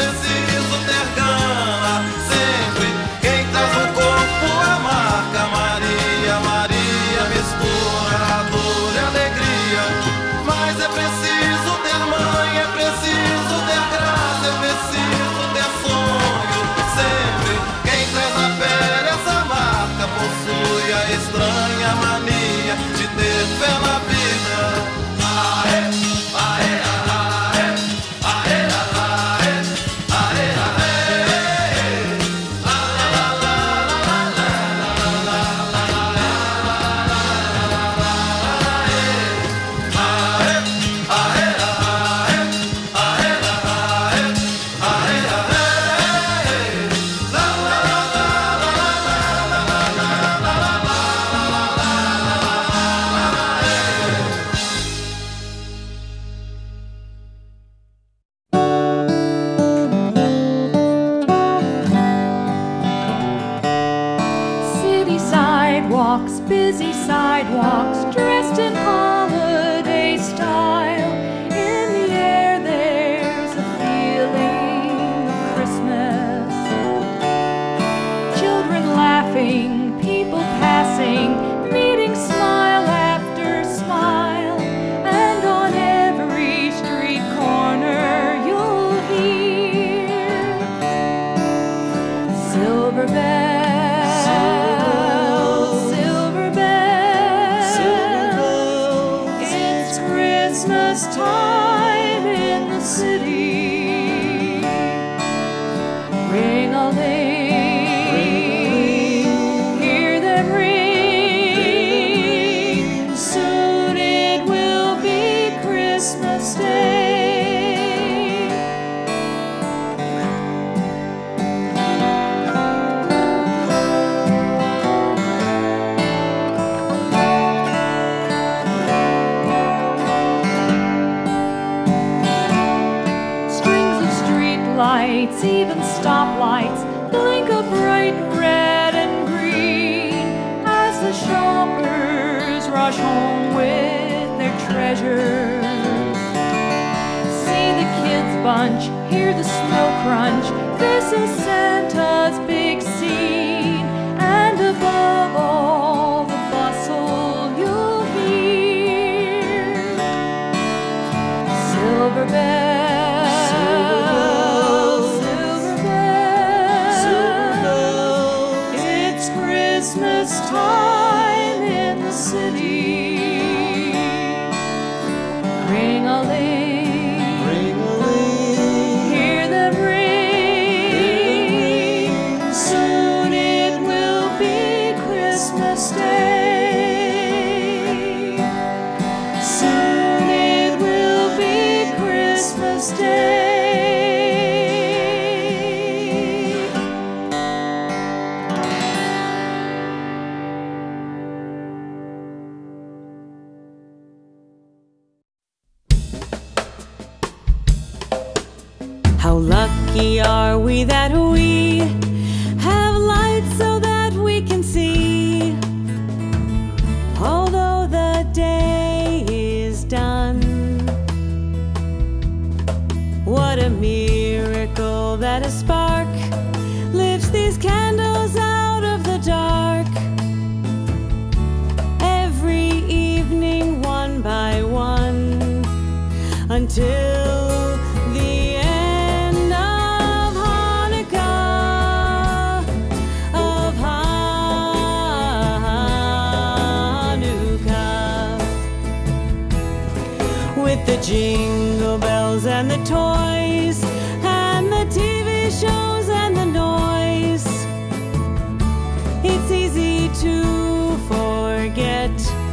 preciso ter gana. Sempre quem traz no corpo a marca Maria, Maria mistura a dor e a alegria. Mas é preciso ter mãe, é preciso ter graça, é preciso ter sonho. Sempre quem traz na pele essa marca possui a estranha mania de ter fé na vida. Aê, aê, aê, aê, aê, aê, aê, la la la la la la la la City sidewalks, busy sidewalks, dressed in holiday style. In the air there's a feeling of Christmas. Children laughing, people passing, meeting smile after smile. And on every street corner you'll hear silver bells. Silver bells, it's Christmas time in the city. Ring-a-ling, hear them ring. Soon it will be Christmas Day. Strings of street lights, even stoplights, blink a bright red and green as the shoppers rush home with their treasures. See the kids bunch, hear the snow crunch. This is Santa's big scene, and above all the bustle you'll hear silver bells, silver bells, it's Christmas time in the city. Ring-a-ling, hear them ring. Soon it will be Christmas Day. Soon it will be Christmas Day. How lucky are we that we have lights so that we can see, although the day is done. What a miracle that a spark lifts these candles out of the dark. Every evening, one by one, until the end of Hanukkah, of Hanukkah. With the jingle bells and the toys and the TV shows and the noise, it's easy to forget.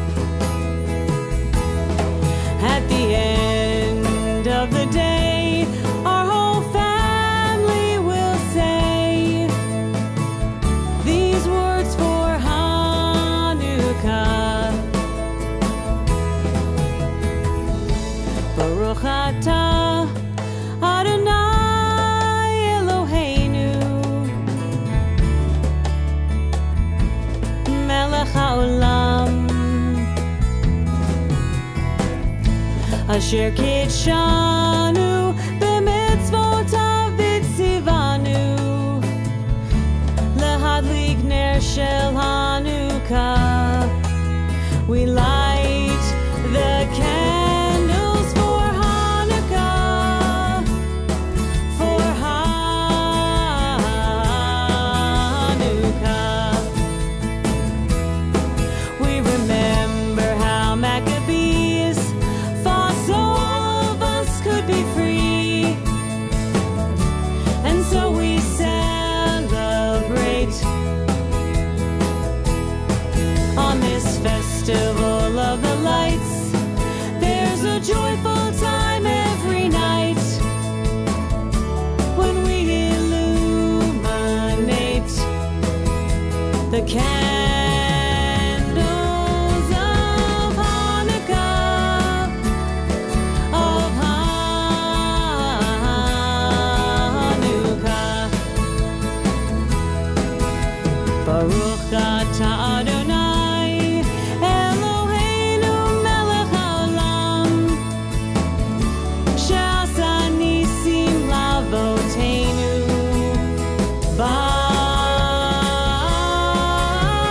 At the end of the day, our whole family will say these words for Hanukkah. Baruch atah Adonai Eloheinu melech haolam asher kitshanu b'mitzvotav shel Hanukkah. We light the candles for Hanukkah, for Hanukkah. We remember how Maccabees fought so all of us could be free, and so we celebrate on this festival of the lights. There's a joyful time every night when we illuminate the candles of Hanukkah, of Hanukkah. Baruch atah Adonai Eloheinu melech haolam, she'asa nisim la'avoteinu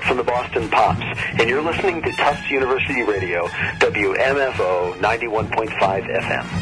from the Boston Pops, and you're listening to Tufts University Radio, WMFO 91.5 FM.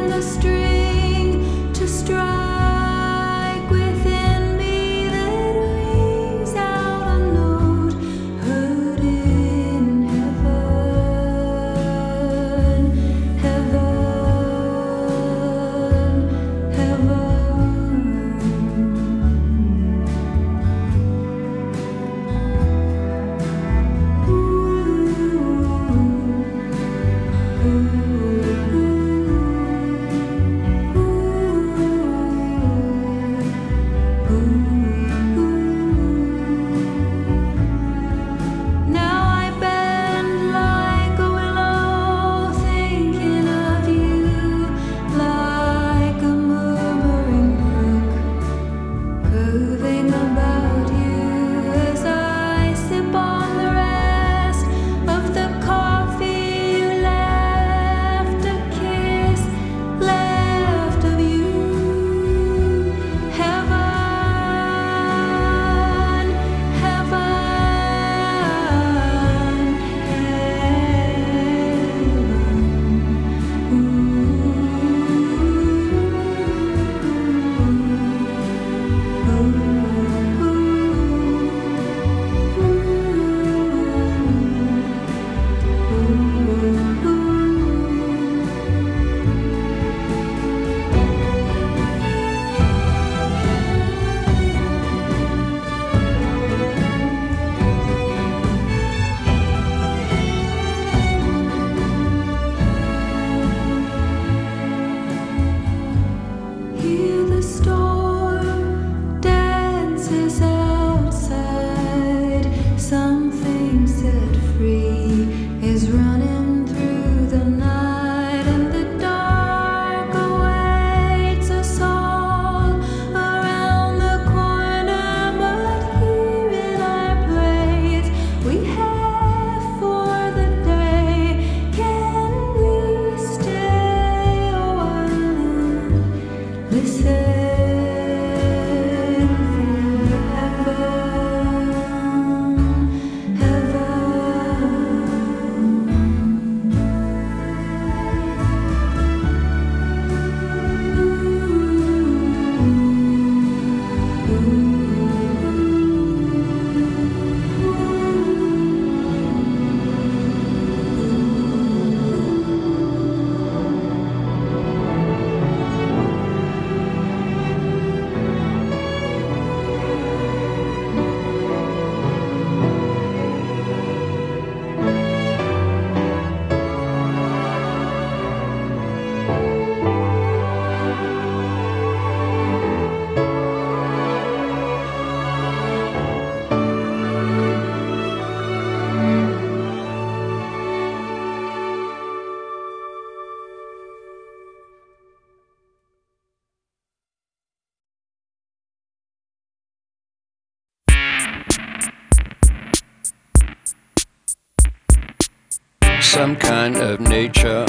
Some kind of nature,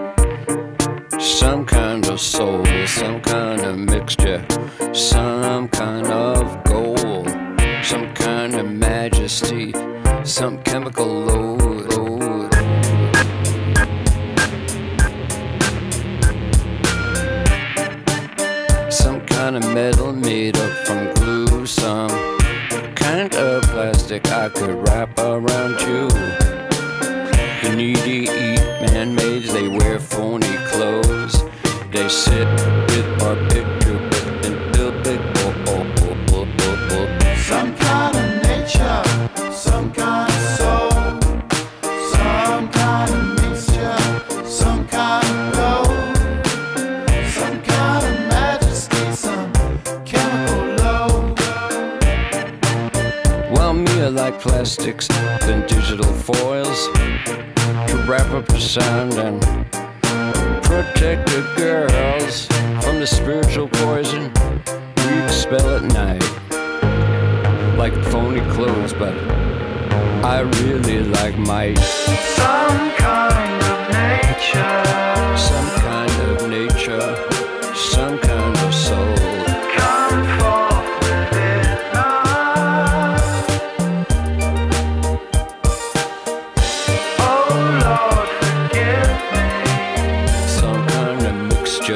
some kind of soul, some kind of mixture, some kind of gold, some kind of majesty, some chemical load. Some kind of metal made up from glue, some kind of plastic I could wrap around you. The needy eat man-mades, they wear phony clothes. They sit with our picture and build big Some kind of nature, some kind of soul, some kind of mixture, some kind of gold, some kind of majesty, some chemical load. Well, me I like plastics than digital foils to wrap up the sound and protect the girls from the spiritual poison we expel at night. Like phony clothes, but I really like might. Some kind of nature, Some kind of nature, some kind of soul. come forth with it now. Oh Lord, forgive me. Some kind of mixture.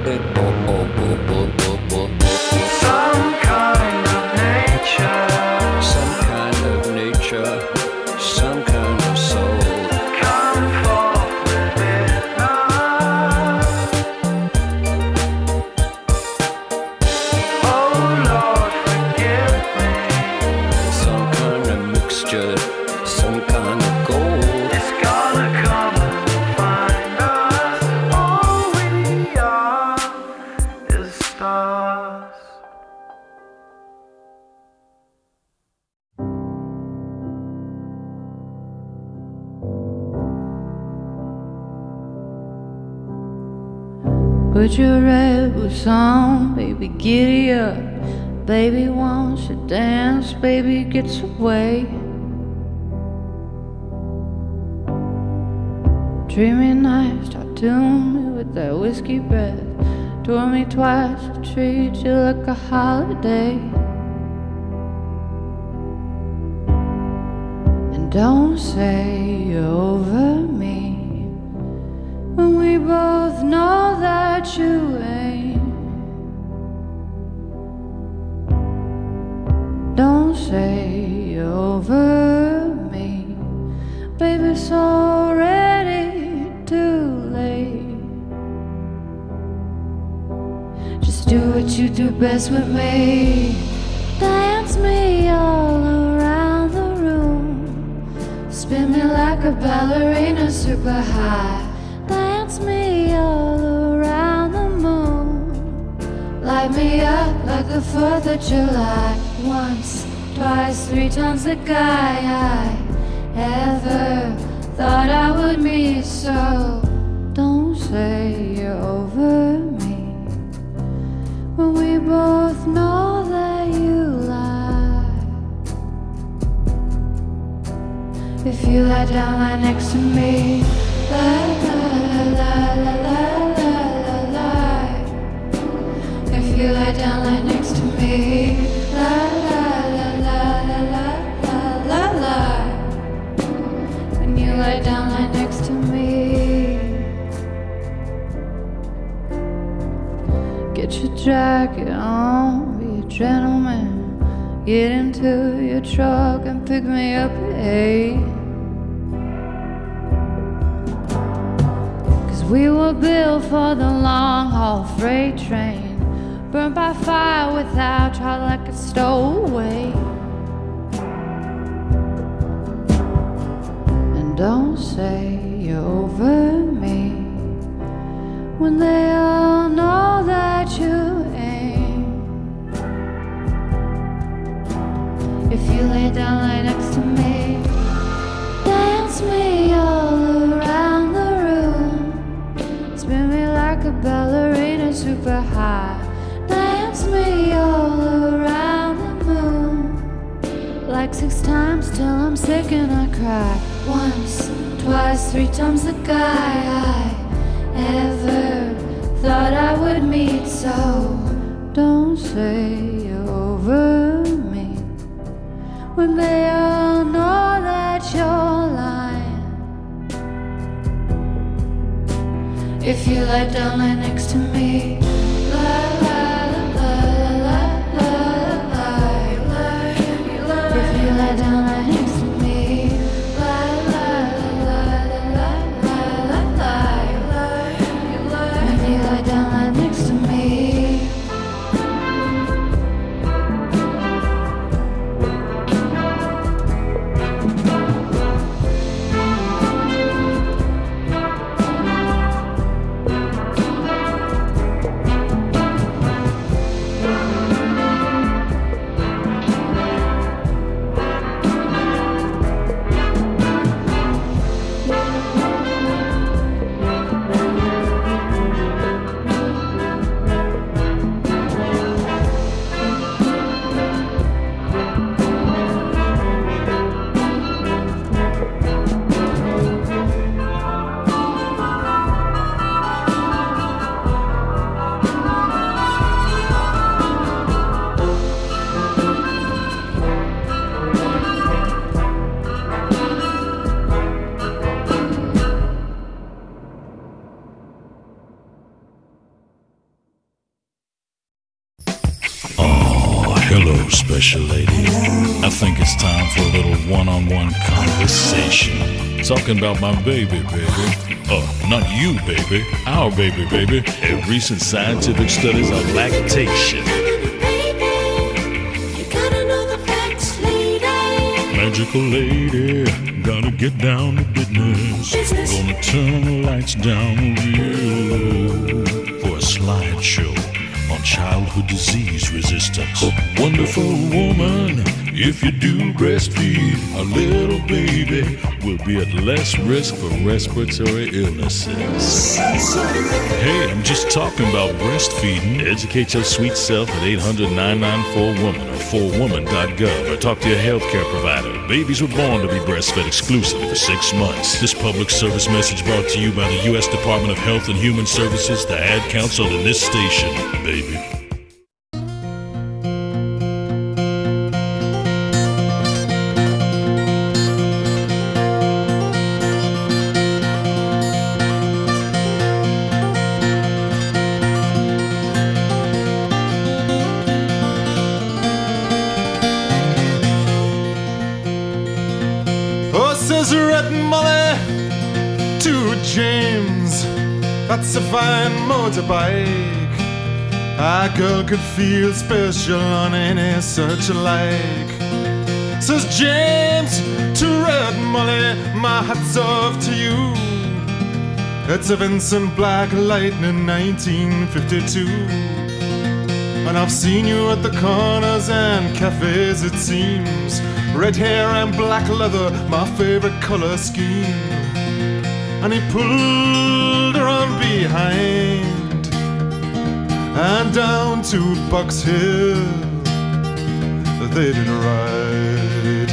Some kind of nature, some kind of nature, some kind of soul. come forth within us. Oh Lord, forgive me. Some kind of mixture, some kind of gold. It's gonna come and find us. All we are is stars. Put your red boots on, baby, giddy up. Baby wants to dance, baby gets away. Dreamy nights tattooed me with that whiskey breath. Tore me twice to treat you like a holiday. And don't say you're over me when we both know that you ain't. Don't say you're over me, baby, it's already too late. Just do what you do best with me. Dance me all around the room. Spin me like a ballerina super high. Dance me all around the moon. Light me up like the 4th of July. Once, twice, 3 times the guy I ever thought I would meet. So don't say you're over me when we both know that you lie. If you lie down, lie next to me. Lie, lie, lie, lie, lie, lie, lie. If you lie down, lie next to me. Lie, lie, lie, lie, lie, lie, lie, lie. When you lie down, lie next to me. Get your jacket on, be a gentleman. Get into your truck and pick me up at 8. We were built for the long haul freight train, burned by fire without trial like a stowaway. And don't say you're over me when they all know that you ain't. If you lay down, lie next to me. Dance me all around the room. Spin me like a ballerina super high. Dance me all around the moon. Like 6 times till I'm sick and I cry. Once, twice, 3 times the guy I ever thought I would meet. So don't say you're over me when they all know that you're lying. If you lie down, lie next to me. Lie, lie, lie, lie, lie, lie, lie. If you lie down, lie next to me. Lie, lie, lie, lie, lie, lie, lie. If you lie down, lie next to me. Hello, special lady. I think it's time for a little one-on-one conversation. Talking about my baby. Not you, baby. Our baby. And recent scientific studies on lactation. Magical lady, gotta get down to business. Gonna turn the lights down real low for a slideshow on childhood disease resistance. Wonderful woman, if you do breastfeed, a little baby will be at less risk for respiratory illnesses. Hey, I'm just talking about breastfeeding. Educate your sweet self at 800-994-WOMAN or 4woman.gov or talk to your healthcare provider. Babies were born to be breastfed exclusively for 6 months. This public service message brought to you by the U.S. Department of Health and Human Services, the Ad Council, and this station, baby. That's a fine motorbike. A girl could feel special on any such like. Says James to Red Molly, my hat's off to you. It's a Vincent Black Lightning 1952. And I've seen you at the corners and cafes, it seems. Red hair and black leather, my favorite color scheme. And he pulled her on behind and down to Box Hill they did ride.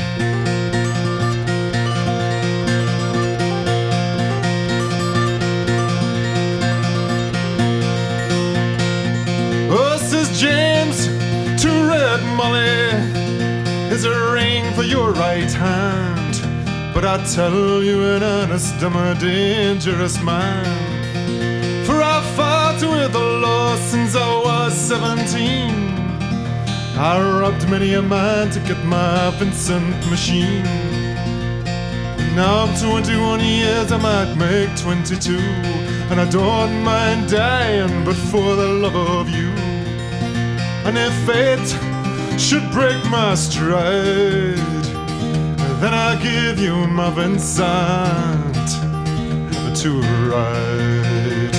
Oh, says James to Red Molly, is a ring for your right hand. But I tell you in earnest, I'm a dangerous man. For I fought with the law since I was 17. I robbed many a man to get my Vincent machine. Now I'm 21 years, I might make 22. And I don't mind dying, but for the love of you. And if fate should break my stride, then I'll give you my Vincent to ride.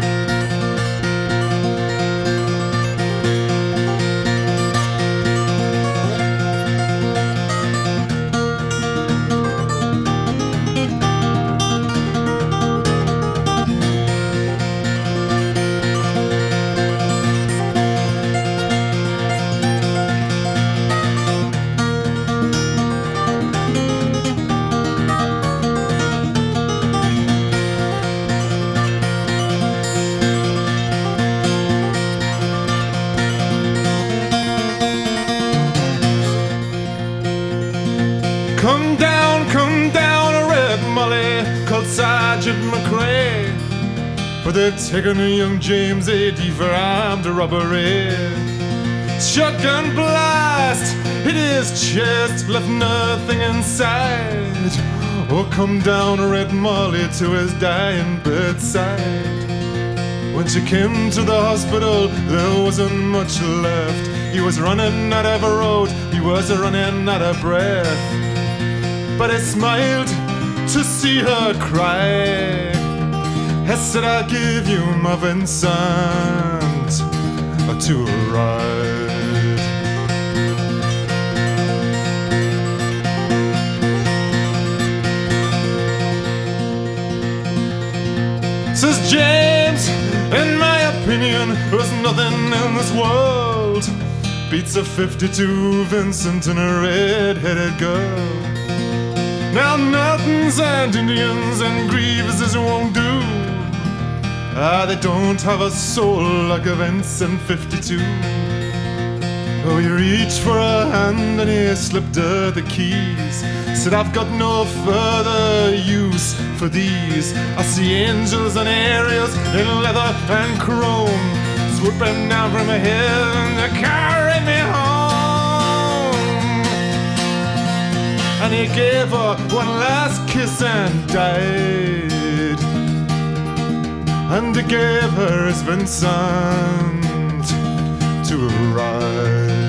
Sergeant McRae, for they've taken a young James A.D. for armed robbery. Shotgun blast hit his chest, left nothing inside. Oh, come down Red Molly to his dying bedside. When she came to the hospital, there wasn't much left. He was running out of a road, he was running out of breath. But he smiled to see her cry. I said, I'll give you my Vincent to ride. Says James, in my opinion, there's nothing in this world beats a 52 Vincent and a red-headed girl. Now Nortons and Indians and Grieveses won't do. They don't have a soul like a Vincent 52. Oh, he reached for her hand and he slipped her the keys. Said, I've got no further use for these. I see angels and aerials in leather and chrome, swooping down from heaven to carry me home. and he gave her one last kiss and died. And he gave her his Vincent to ride.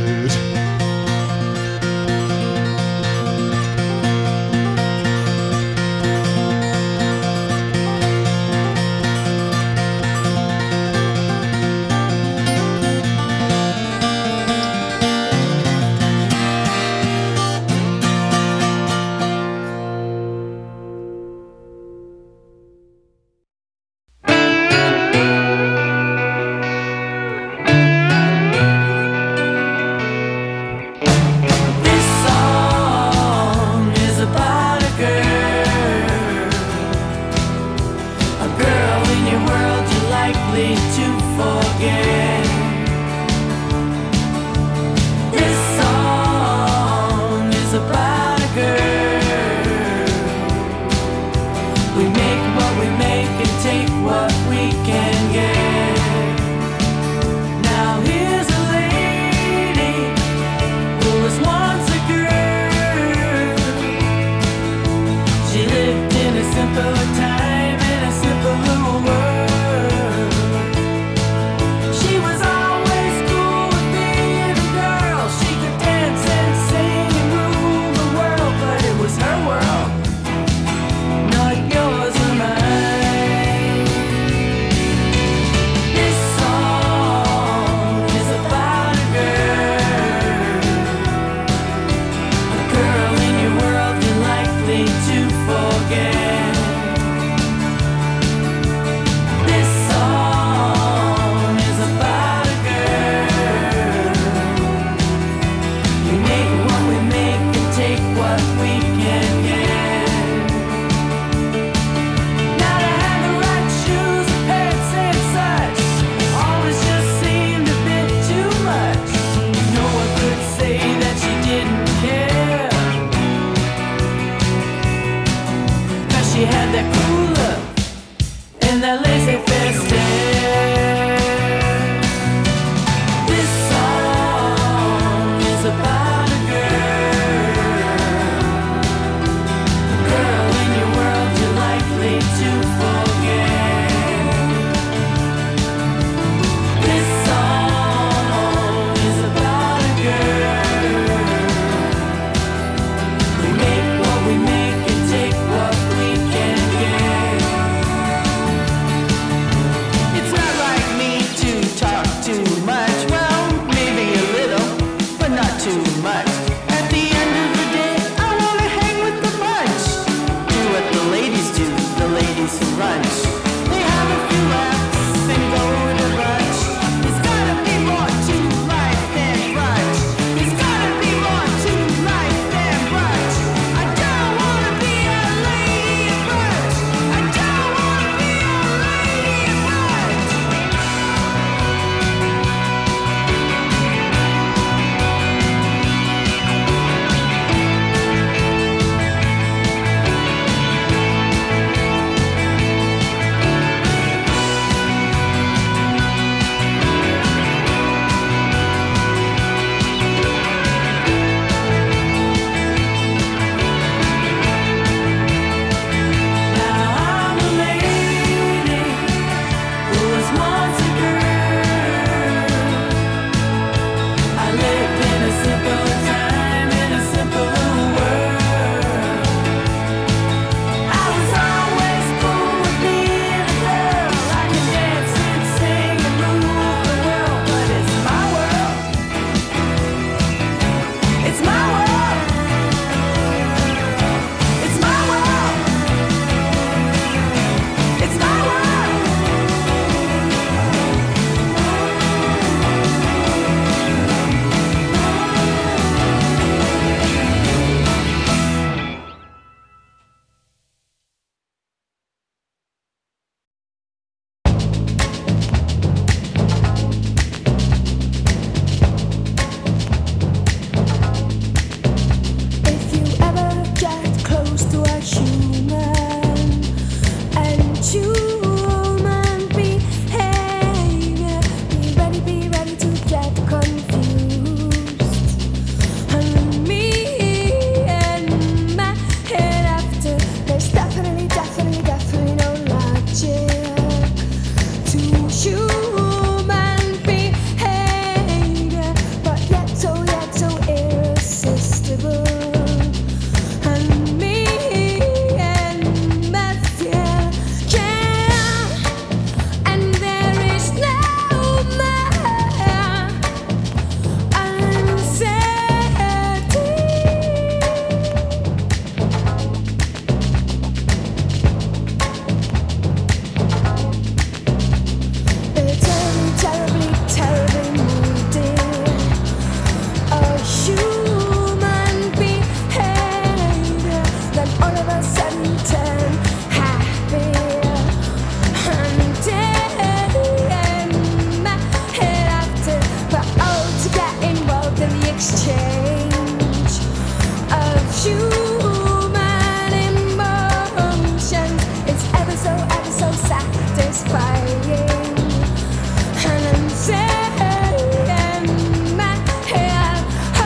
exchange of human emotions. It's ever so satisfying. And I'm saying my head,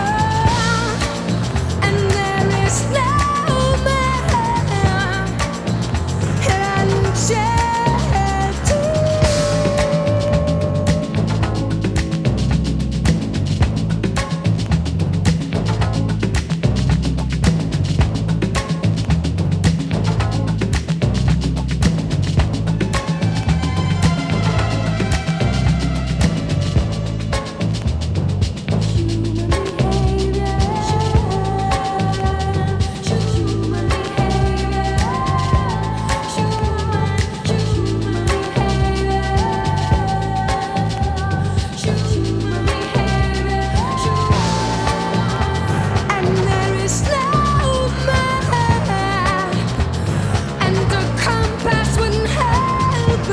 and there is no man and the compass wouldn't help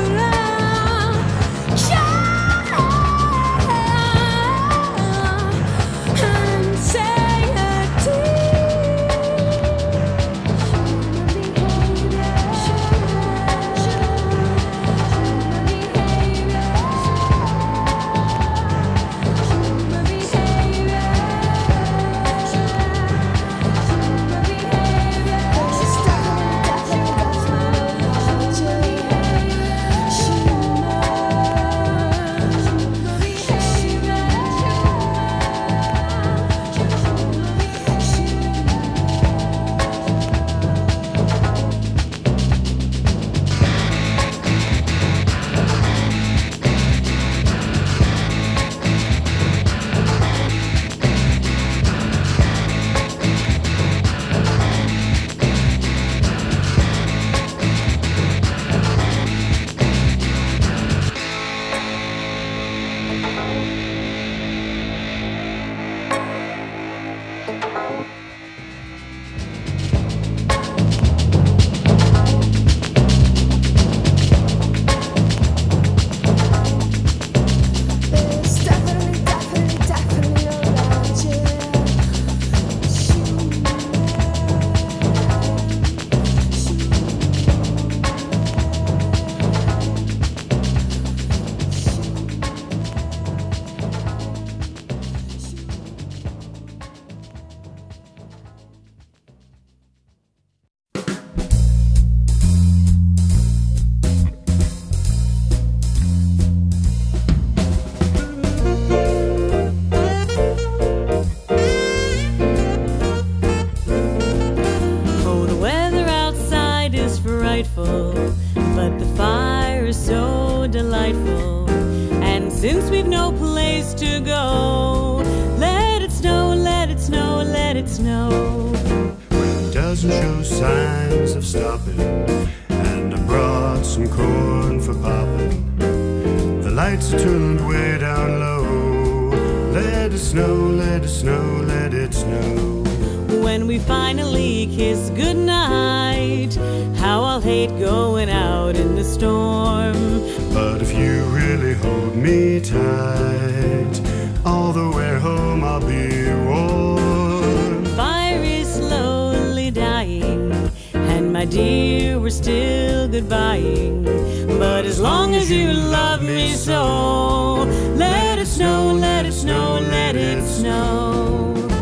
but the fire is so delightful. And since we've no place to go, let it snow, let it snow, let it snow. When it doesn't show signs of stopping, and I brought some corn for popping, the lights are tuned way down low. Let it snow, let it snow, let it snow. When we finally kiss goodnight, how I'll hate going out in the storm. But if you really hold me tight, all the way home I'll be warm. Fire is slowly dying, and my dear, we're still goodbying. But as long as you love me so, let it snow, let it snow, let it snow.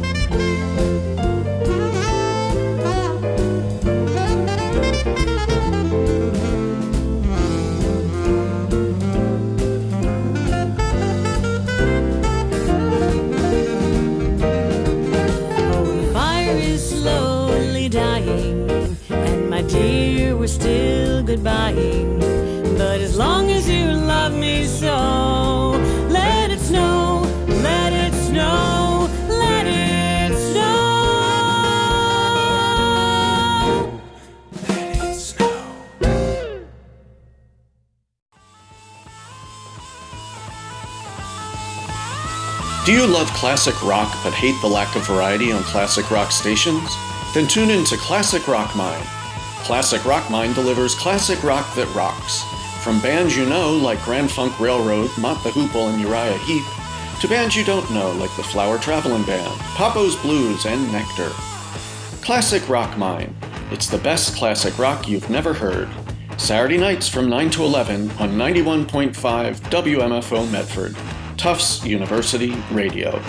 Dear, we're still goodbying, but as long as you love me so, let it snow, let it snow, let it snow. Let it snow. Do you love classic rock but hate the lack of variety on classic rock stations? Then tune in to Classic Rock Mine. Classic Rock Mine delivers classic rock that rocks. From bands you know like Grand Funk Railroad, Mott the Hoople, and Uriah Heep, to bands you don't know like the Flower Travelin' Band, Papo's Blues, and Nectar. Classic Rock Mine. It's the best classic rock you've never heard. Saturday nights from 9 to 11 on 91.5 WMFO Medford, Tufts University Radio.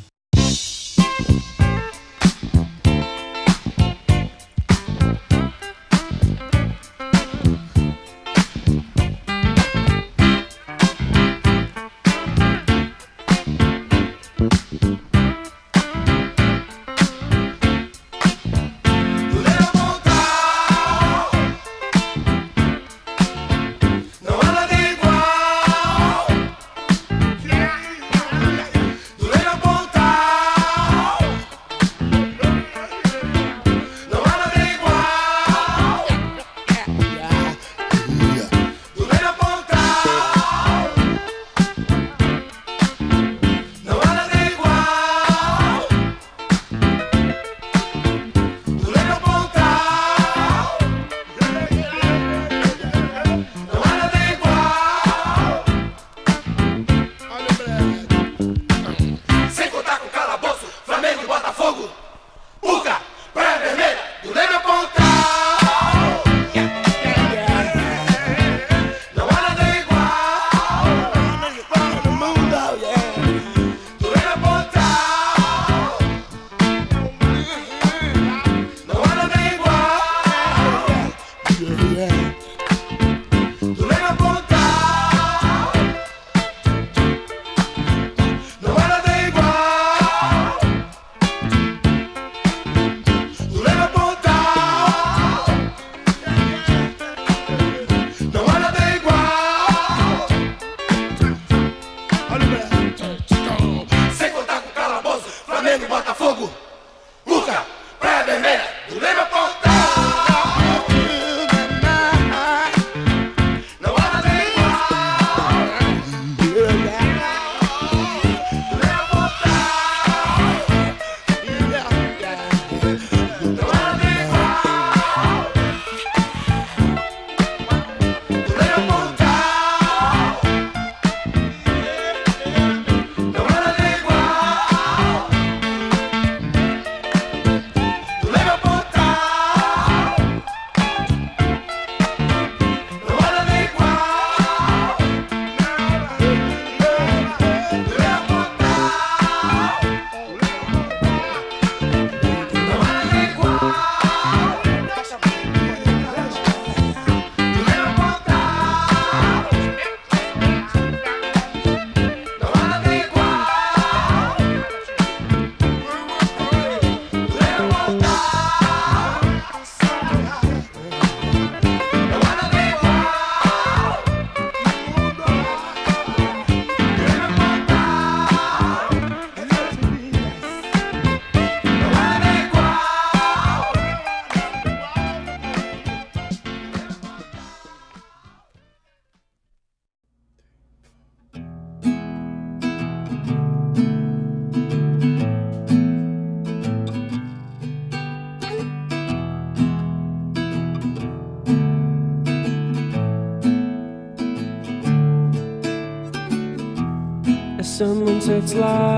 Someone sets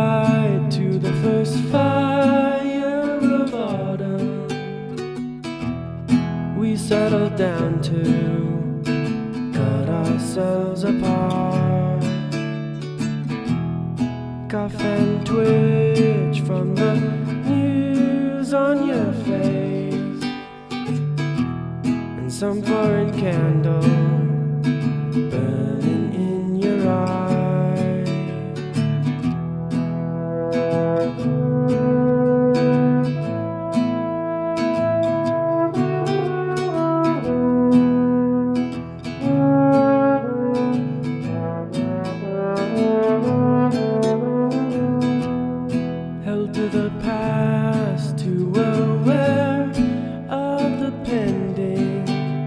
light to the first fire of autumn. We settle down to cut ourselves apart. Cough and twitch from the news on your face, and some foreign candle burning in your eyes. Held to the past, too aware of the pending.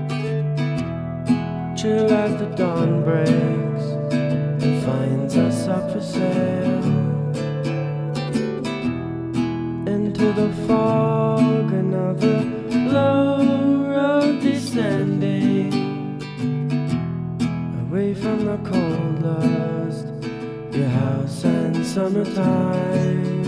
Chill as the dawn breaks and finds us up for sale. Into the fog, another low road descending, away from the cold lust your house Christmas and summertime.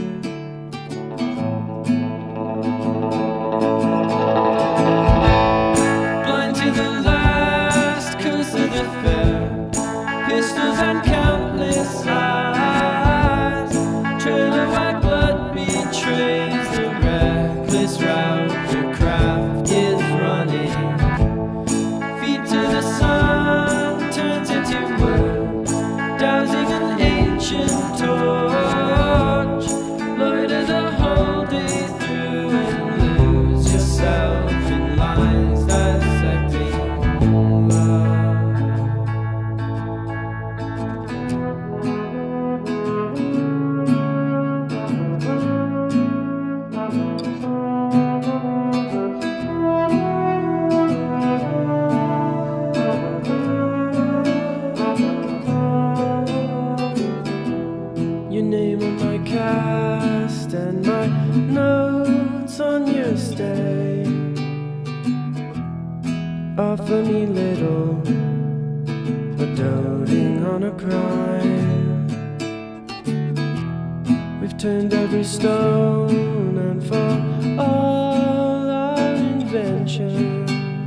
Blind to the last curse of the fair, pistols and countless eyes. Trail of white blood betrays the reckless route your craft is running. Feet to the sun turns into wood, dousing an ancient torch. Loiter the whole day through and lose yourself in lines dissecting love. Your name on my cast and my notes on your stay. Offer me little, but doting on a crime. We've turned every stone, and for all our invention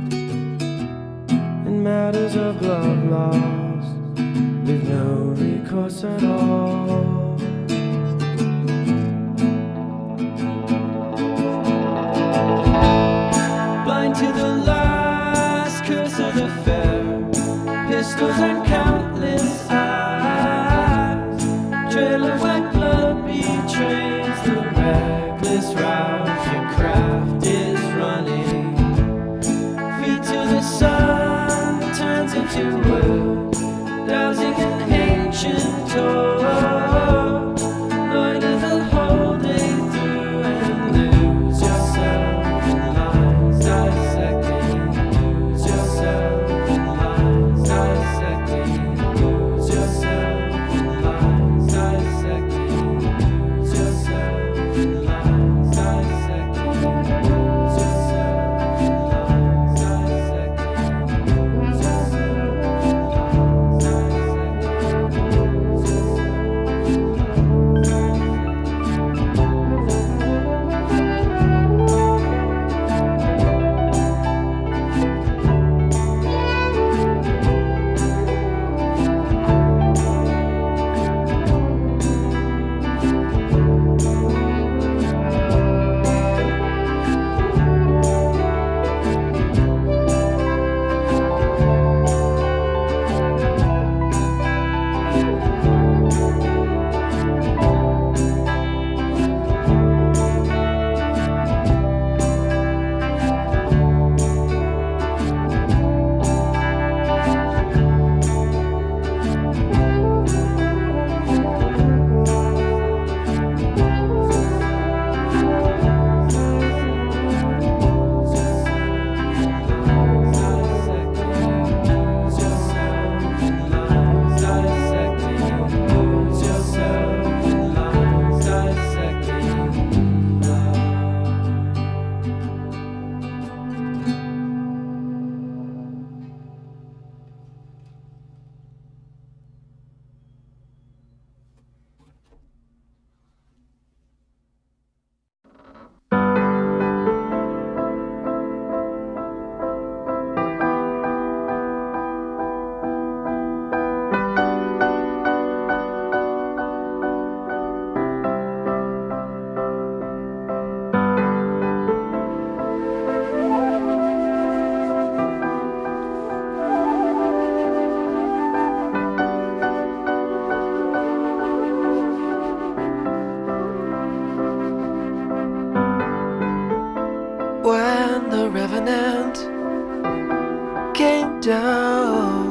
in matters of love lost, we've no recourse at all. Blind to the last curse of the fair, pistols and countless eyes. Trail of white blood betrays the reckless route your craft is running. Feet to the sun turns into wood, dousing an ancient torch. Loiter the whole day through and lose yourself in lines dissecting. Lose yourself in lines dissecting. Lose yourself in lines dissecting. Lose yourself in lines dissecting. Lose yourself in lines dissecting. Lose yourself in lines When the revenant came down,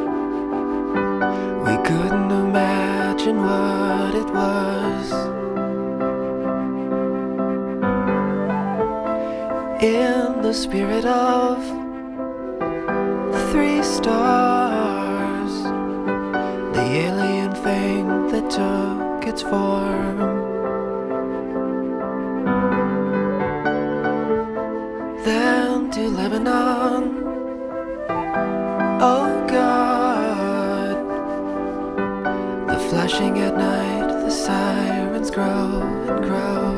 we couldn't imagine what it was. In the spirit of the 3 stars, the alien thing that took its form. Then to Lebanon, oh God, the flashing at night grow and grow.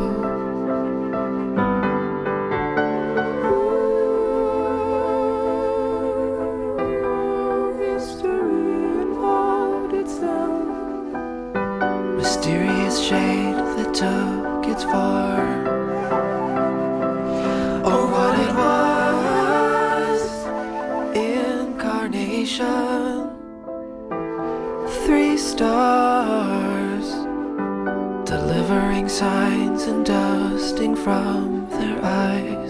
Mysterious shade that took its far, or what it was. Incarnation, 3 stars, delivering signs and dusting from their eyes.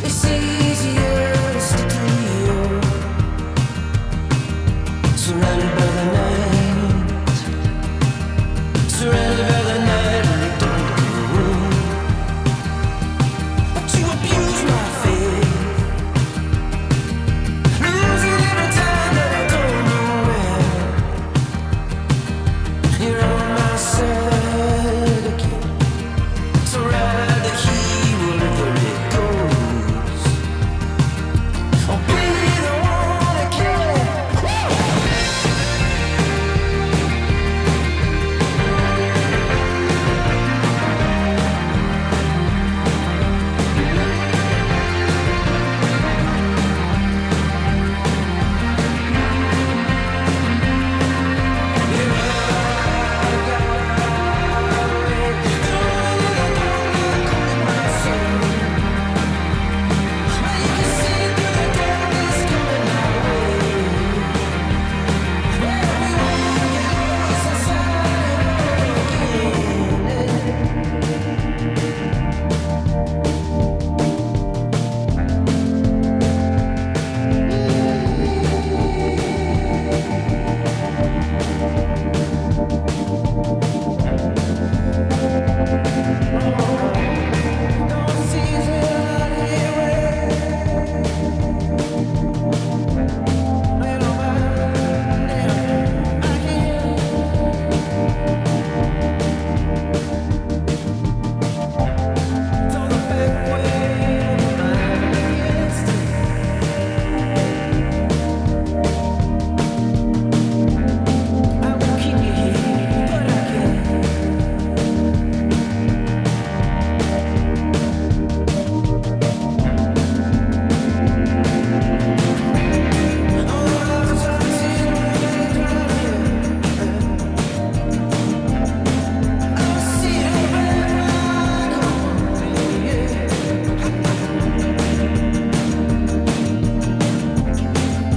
Surrounded